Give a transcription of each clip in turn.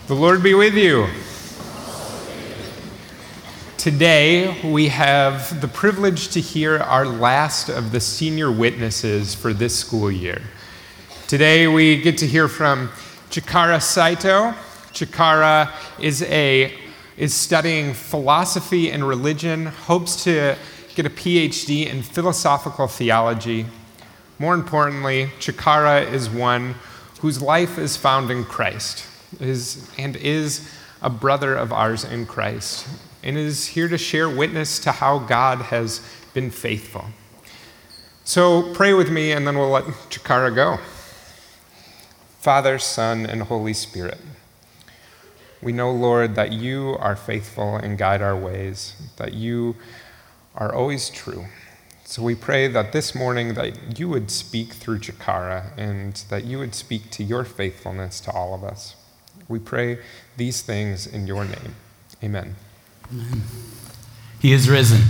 The Lord be with you. Today, we have the privilege to hear our last of the senior witnesses for this school year. Today, we get to hear from Chikara Saito. Chikara is studying philosophy and religion, hopes to get a PhD in philosophical theology. More importantly, Chikara is one whose life is found in Christ, and is a brother of ours in Christ, and is here to share witness to how God has been faithful. So pray with me, and then we'll let Chikara go. Father, Son, and Holy Spirit, we know, Lord, that you are faithful and guide our ways, that you are always true. So we pray that this morning that you would speak through Chikara and that you would speak to your faithfulness to all of us. We pray these things in your name. Amen. Amen. He is risen.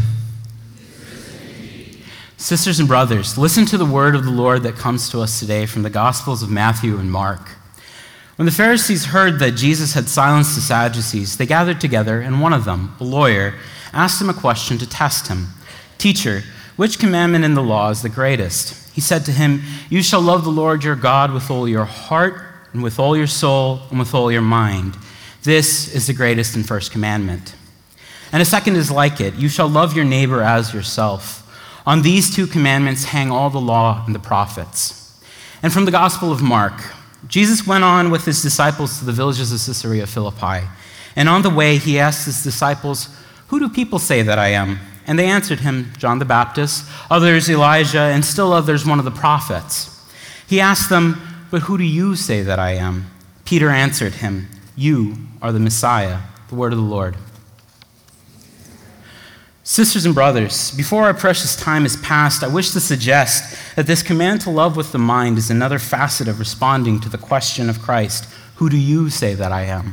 Sisters and brothers, listen to the word of the Lord that comes to us today from the Gospels of Matthew and Mark. When the Pharisees heard that Jesus had silenced the Sadducees, they gathered together, and one of them, a lawyer, asked him a question to test him. "Teacher, which commandment in the law is the greatest?" He said to him, "You shall love the Lord your God with all your heart, and with all your soul, and with all your mind. This is the greatest and first commandment. And a second is like it. You shall love your neighbor as yourself. On these two commandments hang all the law and the prophets." And from the Gospel of Mark, Jesus went on with his disciples to the villages of Caesarea Philippi. And on the way, he asked his disciples, "Who do people say that I am?" And they answered him, "John the Baptist, others Elijah, and still others one of the prophets." He asked them, "But who do you say that I am?" Peter answered him, "You are the Messiah." The word of the Lord. Sisters and brothers, before our precious time is past, I wish to suggest that this command to love with the mind is another facet of responding to the question of Christ, "Who do you say that I am?"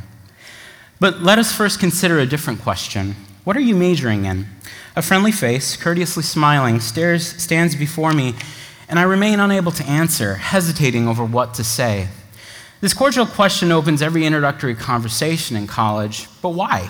But let us first consider a different question. What are you majoring in? A friendly face, courteously smiling, stands before me, and I remain unable to answer, hesitating over what to say. This cordial question opens every introductory conversation in college, but why?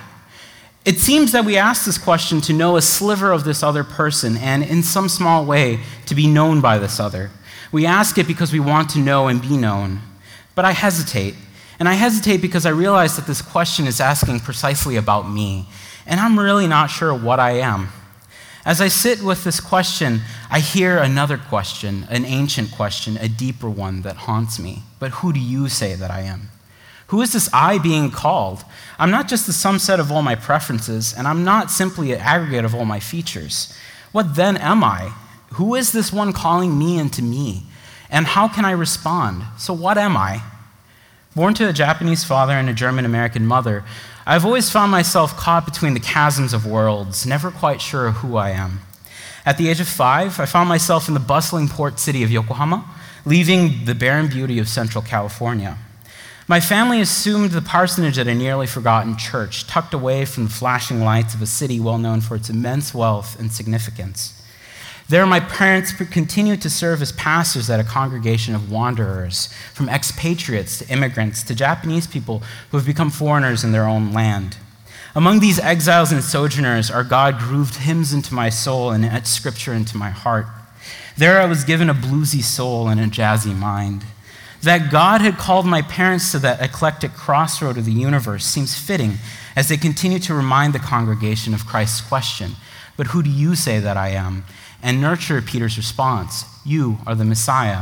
It seems that we ask this question to know a sliver of this other person and, in some small way, to be known by this other. We ask it because we want to know and be known. But I hesitate, and I hesitate because I realize that this question is asking precisely about me, and I'm really not sure what I am. As I sit with this question, I hear another question, an ancient question, a deeper one that haunts me. But who do you say that I am? Who is this I being called? I'm not just the sum set of all my preferences, and I'm not simply an aggregate of all my features. What then am I? Who is this one calling me into me? And how can I respond? So what am I? Born to a Japanese father and a German-American mother, I've always found myself caught between the chasms of worlds, never quite sure who I am. At the age of 5, I found myself in the bustling port city of Yokohama, leaving the barren beauty of Central California. My family assumed the parsonage at a nearly forgotten church, tucked away from the flashing lights of a city well known for its immense wealth and significance. There, my parents continued to serve as pastors at a congregation of wanderers, from expatriates to immigrants to Japanese people who have become foreigners in their own land. Among these exiles and sojourners, our God grooved hymns into my soul and etched scripture into my heart. There, I was given a bluesy soul and a jazzy mind. That God had called my parents to that eclectic crossroad of the universe seems fitting as they continue to remind the congregation of Christ's question, "But who do you say that I am?" and nurture Peter's response, "You are the Messiah."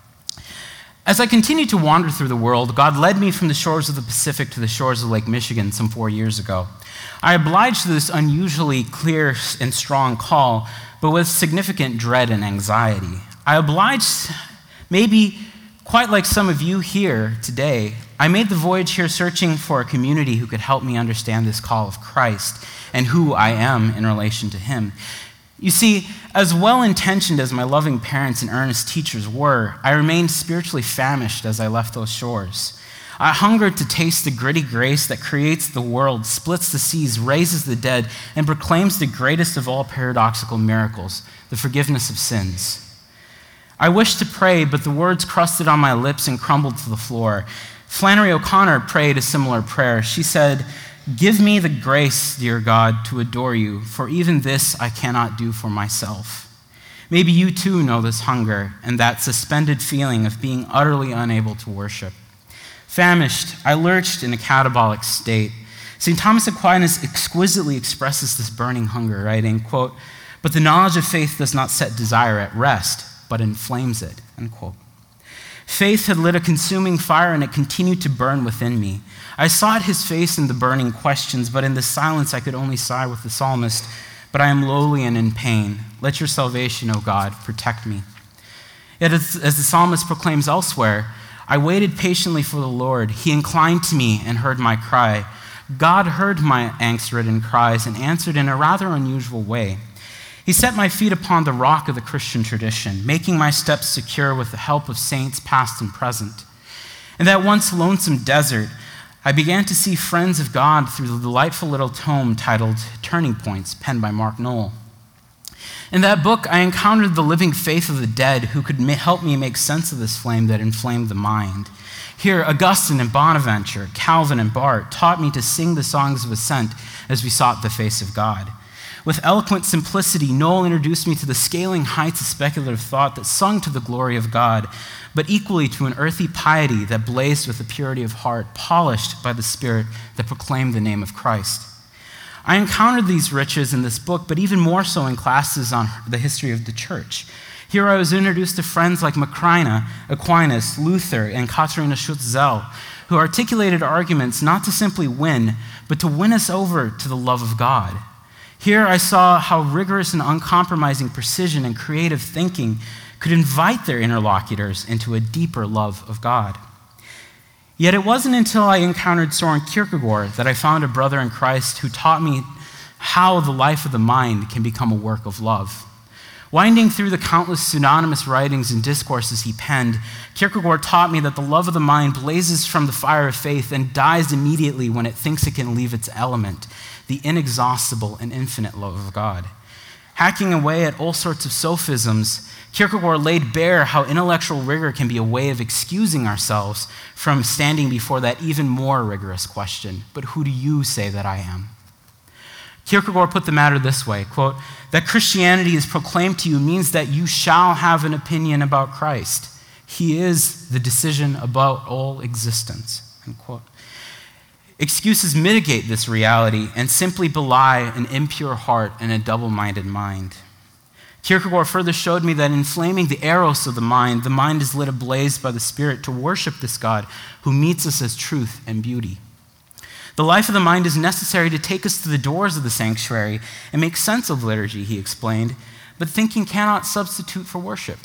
As I continued to wander through the world, God led me from the shores of the Pacific to the shores of Lake Michigan some 4 years ago. I obliged to this unusually clear and strong call, but with significant dread and anxiety. I obliged, maybe quite like some of you here today, I made the voyage here searching for a community who could help me understand this call of Christ and who I am in relation to him. You see, as well-intentioned as my loving parents and earnest teachers were, I remained spiritually famished as I left those shores. I hungered to taste the gritty grace that creates the world, splits the seas, raises the dead, and proclaims the greatest of all paradoxical miracles, the forgiveness of sins. I wished to pray, but the words crusted on my lips and crumbled to the floor. Flannery O'Connor prayed a similar prayer. She said, "Give me the grace, dear God, to adore you, for even this I cannot do for myself." Maybe you too know this hunger and that suspended feeling of being utterly unable to worship. Famished, I lurched in a catabolic state. St. Thomas Aquinas exquisitely expresses this burning hunger, writing, quote, "But the knowledge of faith does not set desire at rest, but inflames it," end quote. Faith had lit a consuming fire, and it continued to burn within me. I sought his face in the burning questions, but in the silence I could only sigh with the psalmist, "But I am lowly and in pain. Let your salvation, O God, protect me." Yet as the psalmist proclaims elsewhere, "I waited patiently for the Lord. He inclined to me and heard my cry." God heard my angst-ridden cries and answered in a rather unusual way. He set my feet upon the rock of the Christian tradition, making my steps secure with the help of saints past and present. In that once lonesome desert, I began to see friends of God through the delightful little tome titled Turning Points, penned by Mark Knoll. In that book, I encountered the living faith of the dead who could help me make sense of this flame that inflamed the mind. Here, Augustine and Bonaventure, Calvin and Barth taught me to sing the songs of ascent as we sought the face of God. With eloquent simplicity, Knoll introduced me to the scaling heights of speculative thought that sung to the glory of God, but equally to an earthy piety that blazed with the purity of heart, polished by the Spirit that proclaimed the name of Christ. I encountered these riches in this book, but even more so in classes on the history of the church. Here I was introduced to friends like Macrina, Aquinas, Luther, and Katharina Schutz-Zell, who articulated arguments not to simply win, but to win us over to the love of God. Here I saw how rigorous and uncompromising precision and creative thinking could invite their interlocutors into a deeper love of God. Yet it wasn't until I encountered Soren Kierkegaard that I found a brother in Christ who taught me how the life of the mind can become a work of love. Winding through the countless pseudonymous writings and discourses he penned, Kierkegaard taught me that the love of the mind blazes from the fire of faith and dies immediately when it thinks it can leave its element, the inexhaustible and infinite love of God. Hacking away at all sorts of sophisms, Kierkegaard laid bare how intellectual rigor can be a way of excusing ourselves from standing before that even more rigorous question, but who do you say that I am? Kierkegaard put the matter this way, quote, "That Christianity is proclaimed to you means that you shall have an opinion about Christ. He is the decision about all existence," end quote. Excuses mitigate this reality and simply belie an impure heart and a double-minded mind. Kierkegaard further showed me that in inflaming the eros of the mind is lit ablaze by the Spirit to worship this God who meets us as truth and beauty. The life of the mind is necessary to take us to the doors of the sanctuary and make sense of liturgy, he explained, but thinking cannot substitute for worship.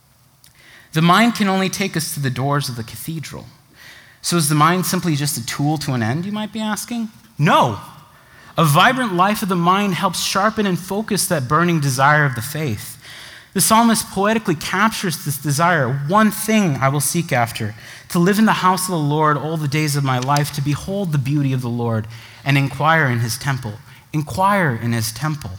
The mind can only take us to the doors of the cathedral. So is the mind simply just a tool to an end, you might be asking? No. A vibrant life of the mind helps sharpen and focus that burning desire of the faith. The psalmist poetically captures this desire. "One thing I will seek after, to live in the house of the Lord all the days of my life, to behold the beauty of the Lord and inquire in his temple." Inquire in his temple.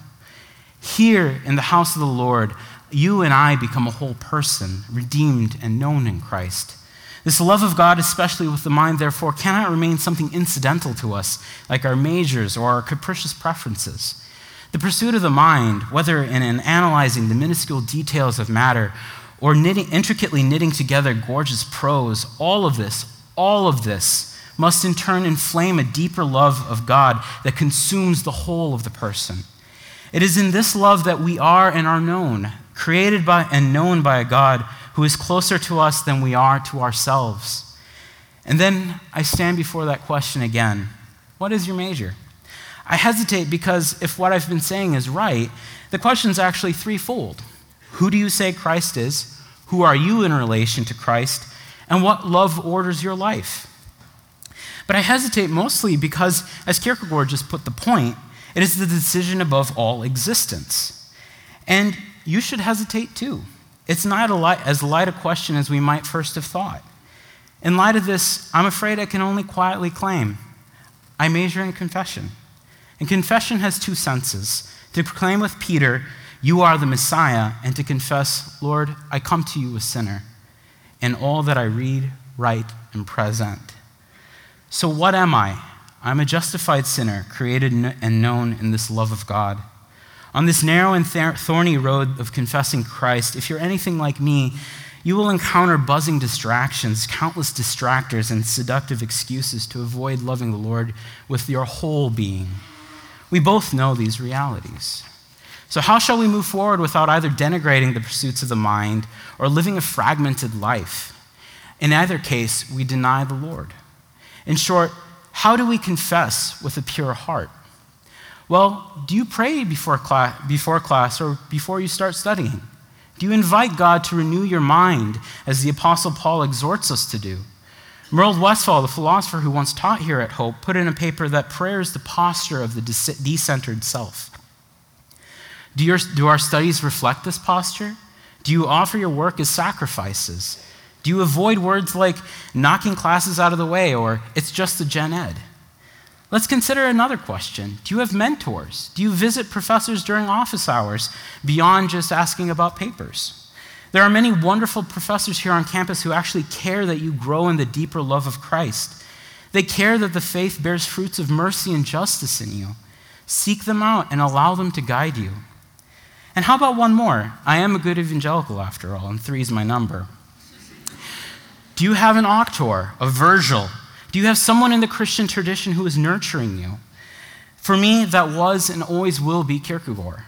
Here in the house of the Lord, you and I become a whole person, redeemed and known in Christ. This love of God, especially with the mind, therefore, cannot remain something incidental to us, like our majors or our capricious preferences. The pursuit of the mind, whether in analyzing the minuscule details of matter or intricately knitting together gorgeous prose, all of this must in turn inflame a deeper love of God that consumes the whole of the person. It is in this love that we are and are known, created by and known by a God who is closer to us than we are to ourselves. And then I stand before that question again. What is your major? I hesitate because if what I've been saying is right, the question is actually threefold. Who do you say Christ is? Who are you in relation to Christ? And what love orders your life? But I hesitate mostly because, as Kierkegaard just put the point, it is the decision above all existence. And you should hesitate too. It's not as light a question as we might first have thought. In light of this, I'm afraid I can only quietly claim, I major in confession. And confession has two senses: to proclaim with Peter, "You are the Messiah," and to confess, "Lord, I come to you a sinner. In all that I read, right, and present. So what am I? I'm a justified sinner, created and known in this love of God. On this narrow and thorny road of confessing Christ, if you're anything like me, you will encounter buzzing distractions, countless distractors, and seductive excuses to avoid loving the Lord with your whole being. We both know these realities. So how shall we move forward without either denigrating the pursuits of the mind or living a fragmented life? In either case, we deny the Lord. In short, how do we confess with a pure heart? Well, do you pray before class or before you start studying? Do you invite God to renew your mind as the Apostle Paul exhorts us to do? Merle Westphal, the philosopher who once taught here at Hope, put in a paper that prayer is the posture of the decentered self. Do our studies reflect this posture? Do you offer your work as sacrifices? Do you avoid words like knocking classes out of the way or it's just a gen ed? Let's consider another question. Do you have mentors? Do you visit professors during office hours beyond just asking about papers? There are many wonderful professors here on campus who actually care that you grow in the deeper love of Christ. They care that the faith bears fruits of mercy and justice in you. Seek them out and allow them to guide you. And how about one more? I am a good evangelical after all, and 3 is my number. Do you have an auctor, a Virgil? Do you have someone in the Christian tradition who is nurturing you? For me, that was and always will be Kierkegaard.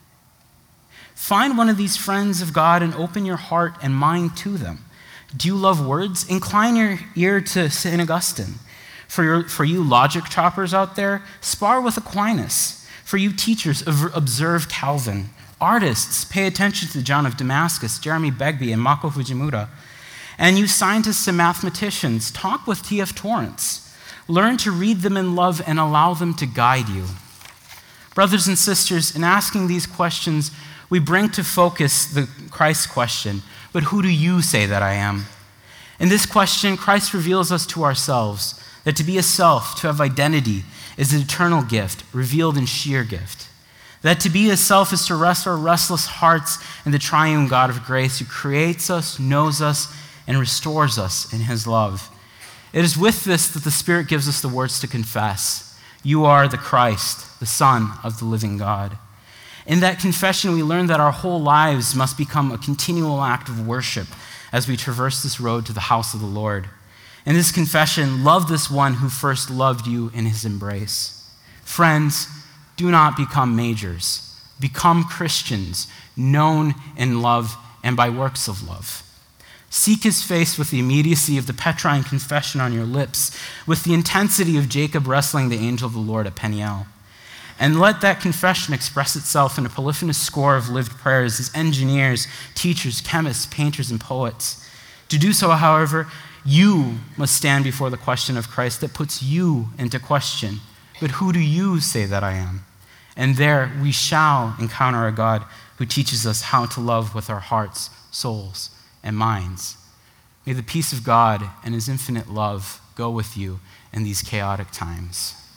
Find one of these friends of God and open your heart and mind to them. Do you love words? Incline your ear to St. Augustine. For you logic choppers out there, spar with Aquinas. For you teachers, observe Calvin. Artists, pay attention to John of Damascus, Jeremy Begbie, and Mako Fujimura. And you scientists and mathematicians, talk with T.F. Torrance. Learn to read them in love and allow them to guide you. Brothers and sisters, in asking these questions, we bring to focus the Christ question, but who do you say that I am? In this question, Christ reveals us to ourselves, that to be a self, to have identity, is an eternal gift, revealed in sheer gift. That to be a self is to rest our restless hearts in the triune God of grace who creates us, knows us, and restores us in his love. It is with this that the Spirit gives us the words to confess. You are the Christ, the Son of the living God. In that confession, we learn that our whole lives must become a continual act of worship as we traverse this road to the house of the Lord. In this confession, love this one who first loved you in his embrace. Friends, do not become majors. Become Christians, known in love and by works of love. Seek his face with the immediacy of the Petrine confession on your lips, with the intensity of Jacob wrestling the angel of the Lord at Peniel. And let that confession express itself in a polyphonous score of lived prayers as engineers, teachers, chemists, painters, and poets. To do so, however, you must stand before the question of Christ that puts you into question. But who do you say that I am? And there we shall encounter a God who teaches us how to love with our hearts, souls, and minds. May the peace of God and his infinite love go with you in these chaotic times.